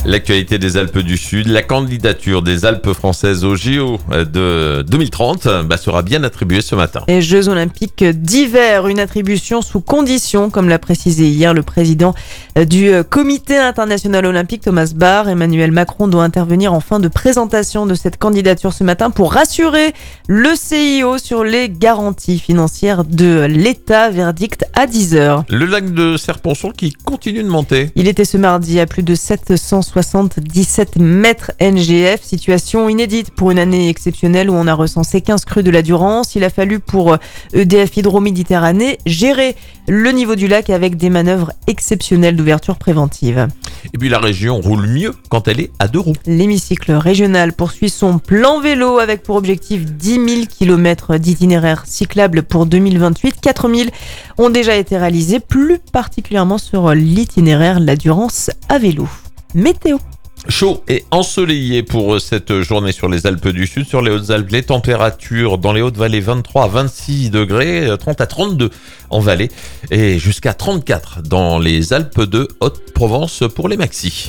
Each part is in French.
L'actualité des Alpes du Sud, la candidature des Alpes françaises au JO de 2030 sera bien attribuée ce matin. Les Jeux Olympiques d'hiver, une attribution sous condition, comme l'a précisé hier le président du Comité international olympique Thomas Bach. Emmanuel Macron doit intervenir en fin de présentation de cette candidature ce matin pour rassurer le CIO sur les garanties financières de l'État. Verdict à 10h. Le lac de Serponçon qui continue de monter. Il était ce mardi à plus de 777 mètres NGF, situation inédite pour une année exceptionnelle où on a recensé 15 crues de la Durance. Il a fallu pour EDF Hydro-Méditerranée gérer le niveau du lac avec des manœuvres exceptionnelles d'ouverture préventive. Et puis la région roule mieux quand elle est à deux roues. L'hémicycle régional poursuit son plan vélo avec pour objectif 10 000 km d'itinéraires cyclables pour 2028. 4 000 ont déjà été réalisés, plus particulièrement sur l'itinéraire La Durance à vélo. Météo. Chaud et ensoleillé pour cette journée sur les Alpes du Sud. Sur les Hautes-Alpes, les températures dans les Hautes-Vallées 23 à 26 degrés, 30 à 32 en vallée et jusqu'à 34 dans les Alpes de Haute-Provence pour les maxis.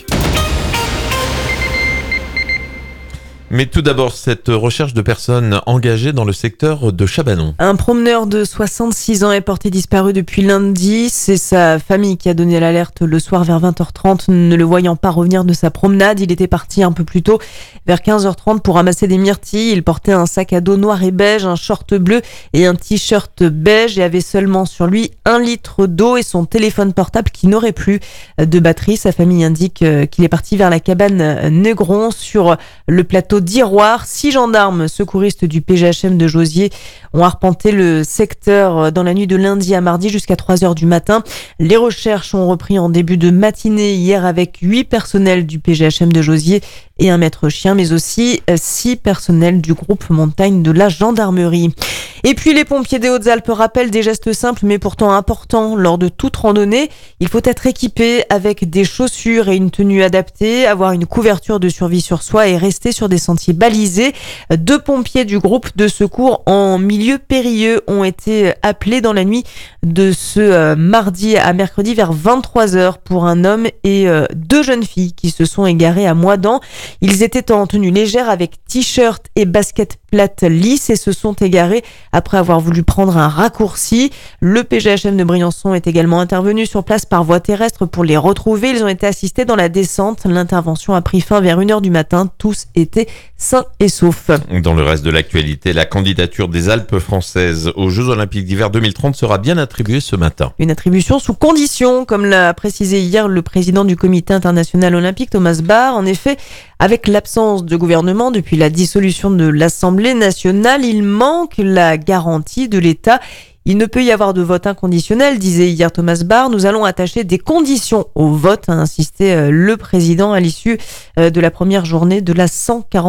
Mais tout d'abord, cette recherche de personnes engagées dans le secteur de Chabanon. Un promeneur de 66 ans est porté disparu depuis lundi. C'est sa famille qui a donné l'alerte le soir vers 20h30, ne le voyant pas revenir de sa promenade. Il était parti un peu plus tôt, vers 15h30, pour ramasser des myrtilles. Il portait un sac à dos noir et beige, un short bleu et un t-shirt beige et avait seulement sur lui 1 litre d'eau et son téléphone portable qui n'aurait plus de batterie. Sa famille indique qu'il est parti vers la cabane Negron sur le plateau d'Iroir. 6 gendarmes secouristes du PGHM de Jauziers ont arpenté le secteur dans la nuit de lundi à mardi jusqu'à 3h du matin. Les recherches ont repris en début de matinée hier avec 8 personnels du PGHM de Jauziers et un maître chien, mais aussi 6 personnels du groupe montagne de la gendarmerie. Et puis les pompiers des Hautes-Alpes rappellent des gestes simples mais pourtant importants lors de toute randonnée. Il faut être équipé avec des chaussures et une tenue adaptée, avoir une couverture de survie sur soi et rester sur des sentiers balisés. 2 pompiers du groupe de secours en milieu périlleux ont été appelés dans la nuit de ce mardi à mercredi vers 23h pour un homme et 2 jeunes filles qui se sont égarées à Moidan. Ils étaient en tenue légère avec t-shirt et baskets plates lisses et se sont égarés après avoir voulu prendre un raccourci. Le PGHM de Briançon est également intervenu sur place par voie terrestre pour les retrouver. Ils ont été assistés dans la descente. L'intervention a pris fin vers 1h du matin. Tous étaient sains et saufs. Dans le reste de l'actualité, la candidature des Alpes françaises aux Jeux Olympiques d'hiver 2030 sera bien attribuée ce matin. Une attribution sous condition, comme l'a précisé hier le président du Comité international olympique, Thomas Bach. En effet, avec l'absence de gouvernement depuis la dissolution de l'Assemblée nationale, il manque la garantie de l'État. Il ne peut y avoir de vote inconditionnel, disait hier Thomas Bach. Nous allons attacher des conditions au vote, a insisté le président à l'issue de la première journée de la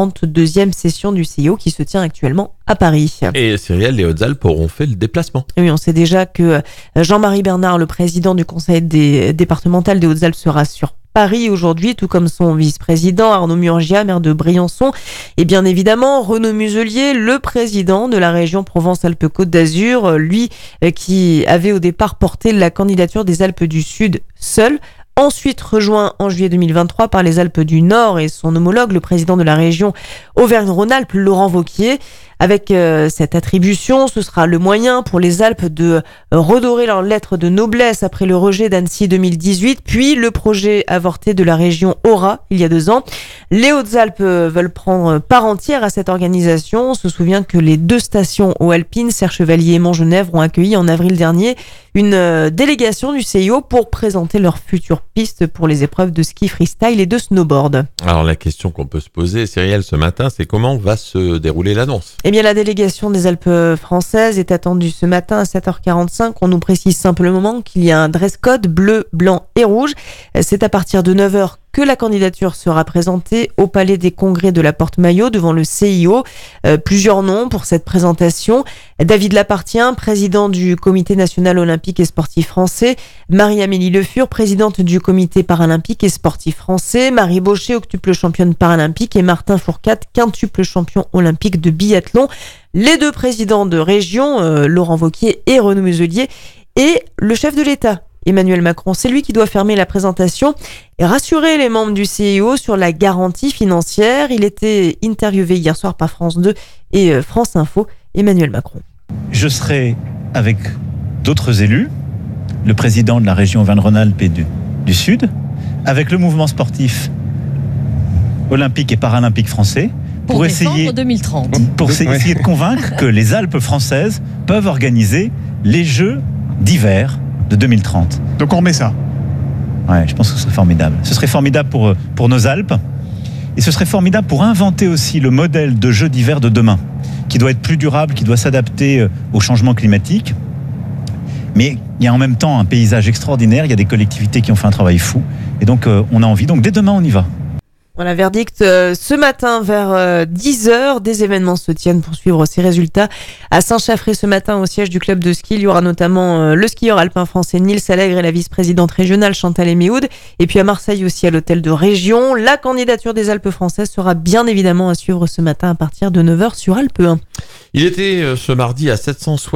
142e session du CIO qui se tient actuellement à Paris. Et Cyrielle, les Hautes-Alpes auront fait le déplacement. Oui, on sait déjà que Jean-Marie Bernard, le président du conseil départemental des Hautes-Alpes, sera sur Paris aujourd'hui, tout comme son vice-président Arnaud Murgia, maire de Briançon, et bien évidemment Renaud Muselier, le président de la région Provence-Alpes-Côte d'Azur, lui qui avait au départ porté la candidature des Alpes du Sud seul. Ensuite rejoint en juillet 2023 par les Alpes du Nord et son homologue, le président de la région Auvergne-Rhône-Alpes, Laurent Wauquiez. Avec cette attribution, ce sera le moyen pour les Alpes de redorer leur lettre de noblesse après le rejet d'Annecy 2018, puis le projet avorté de la région Aura il y a 2 ans. Les Hautes-Alpes veulent prendre part entière à cette organisation. On se souvient que les 2 stations aux Alpines, Serre-Chevalier et Montgenèvre, ont accueilli en avril dernier une délégation du CIO pour présenter leurs futures pistes pour les épreuves de ski freestyle et de snowboard. Alors la question qu'on peut se poser, Cyrielle, ce matin, c'est comment va se dérouler l'annonce ? Eh bien, la délégation des Alpes françaises est attendue ce matin à 7h45. On nous précise simplement qu'il y a un dress code bleu, blanc et rouge. C'est à partir de 9h que la candidature sera présentée au Palais des Congrès de la Porte-Maillot devant le CIO. Plusieurs noms pour cette présentation. David Lapartien, président du Comité national olympique et sportif français. Marie-Amélie Le Fur, présidente du Comité paralympique et sportif français. Marie Baucher, octuple championne paralympique. Et Martin Fourcade, quintuple champion olympique de biathlon. Les 2 présidents de région, Laurent Wauquiez et Renaud Muselier. Et le chef de l'État, Emmanuel Macron. C'est lui qui doit fermer la présentation et rassurer les membres du CIO sur la garantie financière. Il était interviewé hier soir par France 2 et France Info. Emmanuel Macron. Je serai avec d'autres élus, le président de la région Auvergne-Rhône-Alpes et du Sud, avec le mouvement sportif olympique et paralympique français, pour essayer 2030. Pour essayer de convaincre que les Alpes françaises peuvent organiser les Jeux d'hiver de 2030. Donc on remet ça. Ouais, je pense que ce serait formidable. Ce serait formidable pour nos Alpes, et ce serait formidable pour inventer aussi le modèle de Jeux d'hiver de demain, qui doit être plus durable, qui doit s'adapter au changement climatique. Mais il y a en même temps un paysage extraordinaire, il y a des collectivités qui ont fait un travail fou, et donc on a envie. Donc dès demain, on y va. Voilà, verdict ce matin vers 10h. Des événements se tiennent pour suivre ces résultats. À Saint-Chaffré ce matin, au siège du club de ski, il y aura notamment le skieur alpin français Nils Allègre et la vice-présidente régionale Chantal Éméhoud. Et puis à Marseille aussi, à l'hôtel de région. La candidature des Alpes françaises sera bien évidemment à suivre ce matin à partir de 9h sur Alpe 1. Il était ce mardi à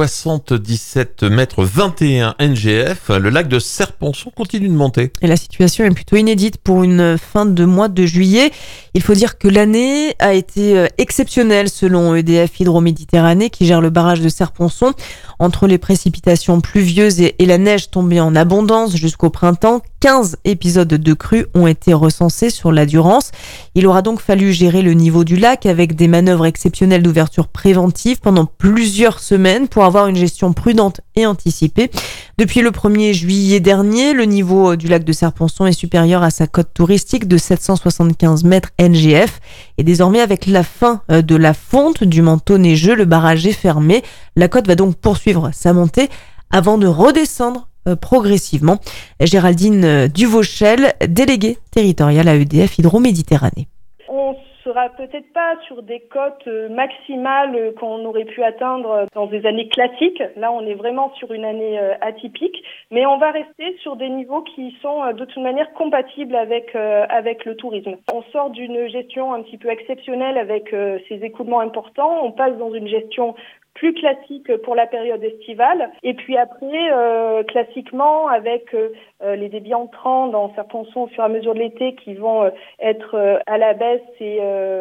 777 mètres 21 NGF. Le lac de Serponçon continue de monter. Et la situation est plutôt inédite pour une fin de mois de juillet. Il faut dire que l'année a été exceptionnelle selon EDF Hydro-Méditerranée qui gère le barrage de Serponçon. Entre les précipitations pluvieuses et la neige tombée en abondance jusqu'au printemps, 15 épisodes de crue ont été recensés sur la Durance. Il aura donc fallu gérer le niveau du lac avec des manœuvres exceptionnelles d'ouverture préventive pendant plusieurs semaines pour avoir une gestion prudente et anticipée. Depuis le 1er juillet dernier, le niveau du lac de Serponçon est supérieur à sa cote touristique de 775 mètres NGF. Et désormais, avec la fin de la fonte du manteau neigeux, le barrage est fermé. La cote va donc poursuivre sa montée avant de redescendre progressivement. Géraldine Duvauchel, déléguée territoriale à EDF Hydro-Méditerranée. On sera peut-être pas sur des cotes maximales qu'on aurait pu atteindre dans des années classiques. Là, on est vraiment sur une année atypique, mais on va rester sur des niveaux qui sont de toute manière compatibles avec le tourisme. On sort d'une gestion un petit peu exceptionnelle avec ces écoulements importants. On passe dans une gestion plus classique pour la période estivale. Et puis après, classiquement, avec les débits entrants dans Serponçon au fur et à mesure de l'été qui vont être à la baisse et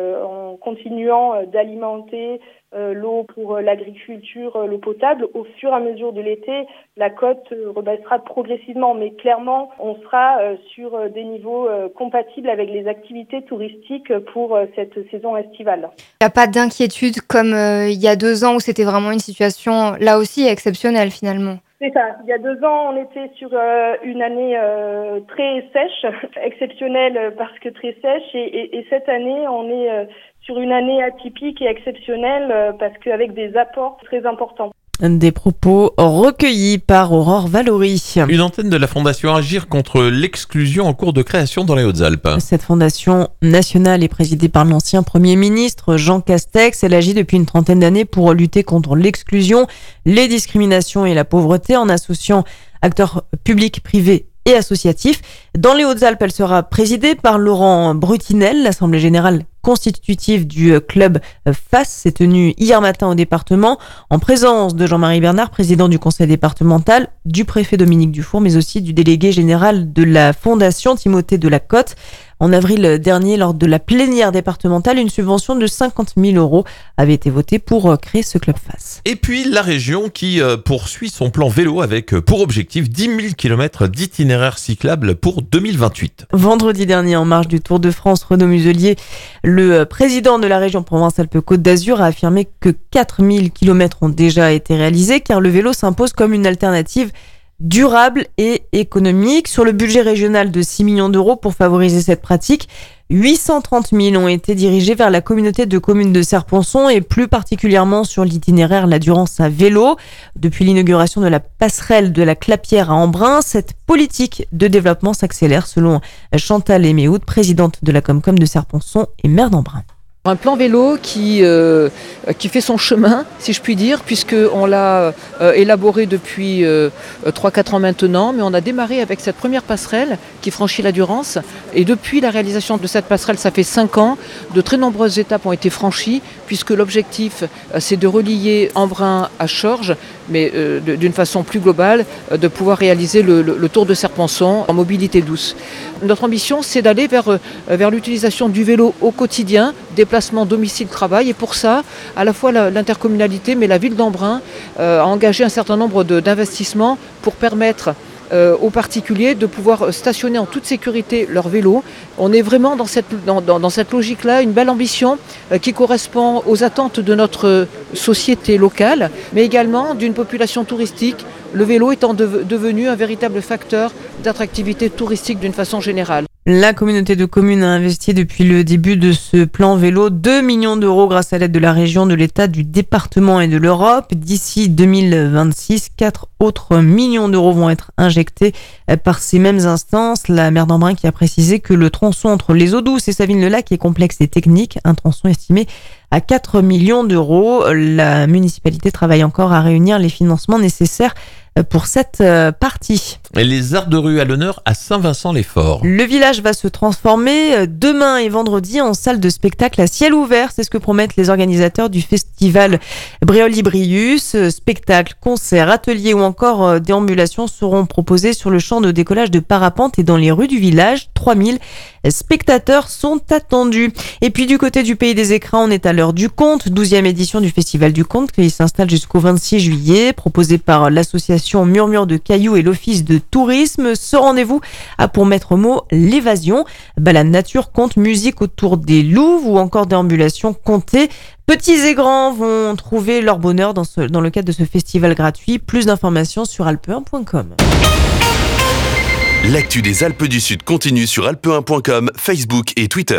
en continuant d'alimenter l'eau pour l'agriculture, l'eau potable, au fur et à mesure de l'été, la cote rebaissera progressivement. Mais clairement, on sera sur des niveaux compatibles avec les activités touristiques pour cette saison estivale. Il n'y a pas d'inquiétude comme il y a 2 ans où c'était vraiment une situation, là aussi, exceptionnelle finalement. C'est ça. Il y a 2 ans, on était sur une année très sèche, exceptionnelle parce que très sèche. Et cette année, on est sur une année atypique et exceptionnelle parce qu'avec des apports très importants. Des propos recueillis par Aurore Valory. Une antenne de la Fondation Agir contre l'exclusion en cours de création dans les Hautes-Alpes. Cette fondation nationale est présidée par l'ancien Premier ministre Jean Castex. Elle agit depuis une trentaine d'années pour lutter contre l'exclusion, les discriminations et la pauvreté en associant acteurs publics, privés et associatifs. Dans les Hautes-Alpes, elle sera présidée par Laurent Brutinel. L'Assemblée générale constitutive du club FAS s'est tenue hier matin au département en présence de Jean-Marie Bernard, président du conseil départemental, du préfet Dominique Dufour, mais aussi du délégué général de la fondation Timothée Delacote. En avril dernier, lors de la plénière départementale, une subvention de 50 000 € avait été votée pour créer ce club FAS. Et puis la région qui poursuit son plan vélo avec pour objectif 10 000 km d'itinéraires cyclables pour 2028. Vendredi dernier, en marge du Tour de France, Renaud Muselier, le président de la région Provence-Alpes-Côte d'Azur, a affirmé que 4 000 km ont déjà été réalisés car le vélo s'impose comme une alternative durable et économique. Sur le budget régional de 6 millions d'euros pour favoriser cette pratique, 830 000 ont été dirigés vers la communauté de communes de Serponçon et plus particulièrement sur l'itinéraire La Durance à vélo. Depuis l'inauguration de la passerelle de la Clapière à Embrun, cette politique de développement s'accélère selon Chantal Éméhoud, présidente de la Comcom de Serponçon et maire d'Embrun. Un plan vélo qui fait son chemin, si je puis dire, puisqu'on l'a élaboré depuis 3-4 ans maintenant, mais on a démarré avec cette première passerelle qui franchit la Durance. Et depuis la réalisation de cette passerelle, ça fait 5 ans, de très nombreuses étapes ont été franchies, puisque l'objectif, c'est de relier Embrun à Chorges, mais d'une façon plus globale, de pouvoir réaliser le Tour de Serponçon en mobilité douce. Notre ambition, c'est d'aller vers l'utilisation du vélo au quotidien, déplacement domicile-travail. Et pour ça, à la fois l'intercommunalité, mais la ville d'Embrun a engagé un certain nombre d'investissements pour permettre aux particuliers de pouvoir stationner en toute sécurité leur vélo. On est vraiment dans cette logique-là, une belle ambition qui correspond aux attentes de notre société locale, mais également d'une population touristique, le vélo étant devenu un véritable facteur d'attractivité touristique d'une façon générale. La communauté de communes a investi depuis le début de ce plan vélo 2 millions d'euros grâce à l'aide de la région, de l'État, du département et de l'Europe. D'ici 2026, 4 autres millions d'euros vont être injectés par ces mêmes instances. La maire d'Embrun qui a précisé que le tronçon entre les Eaux Douces et Savines-le-Lac est complexe et technique. Un tronçon estimé à 4 millions d'euros. La municipalité travaille encore à réunir les financements nécessaires pour cette partie. Et les arts de rue à l'honneur à Saint-Vincent-les-Forts. Le village va se transformer demain et vendredi en salle de spectacle à ciel ouvert. C'est ce que promettent les organisateurs du festival Bréoli-Brius. Spectacles, concerts, ateliers ou encore déambulations seront proposés sur le champ de décollage de parapente et dans les rues du village. 3000 spectateurs sont attendus. Et puis du côté du Pays des Écrins, on est à l'heure du conte, 12e édition du Festival du Conte qui s'installe jusqu'au 26 juillet, proposé par l'association Murmure de Cailloux et l'Office de tourisme. Ce rendez-vous a pour maître mot l'évasion. Balade nature, conte, musique autour des louves ou encore déambulation comptée. Petits et grands vont trouver leur bonheur dans le cadre de ce festival gratuit. Plus d'informations sur alpe1.com. L'actu des Alpes du Sud continue sur alpe1.com, Facebook et Twitter.